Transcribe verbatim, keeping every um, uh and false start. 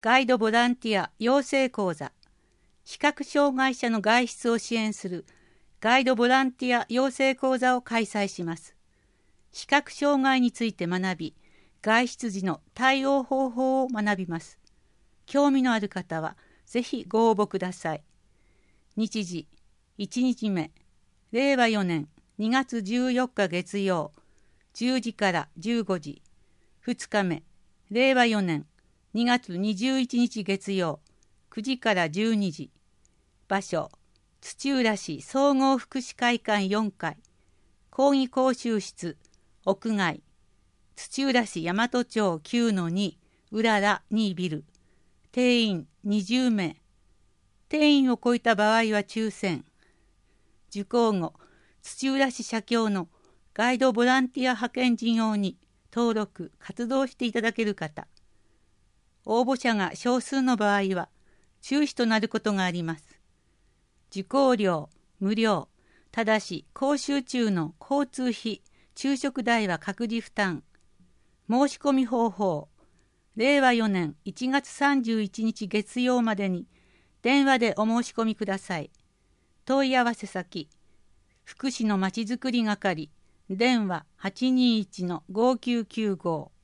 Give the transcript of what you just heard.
ガイドボランティア養成講座、視覚障害者の外出を支援するガイドボランティア養成講座を開催します。視覚障害について学び、外出時の対応方法を学びます。興味のある方はぜひご応募ください。日時、いちにちめ、れいわよねんにがつじゅうよっか月曜、じゅうじからじゅうごじ。ふつかめ、れいわよねんにがつにじゅういちにち月曜、くじからじゅうにじ。場所、土浦市総合福祉会館よんかい、講義講習室、屋外、土浦市大和町 きゅうのに、うららにビル。定員にじゅうめい。定員を超えた場合は抽選。受講後、土浦市社協のガイドボランティア派遣事業に登録・活動していただける方。応募者が少数の場合は中止となることがあります。受講料無料、ただし講習中の交通費、昼食代は各自負担。申し込み方法、れいわよねんいちがつさんじゅういちにち月曜までに電話でお申し込みください。問い合わせ先、福祉のまちづくり係、電話 はちにーいちのごきゅうきゅうご。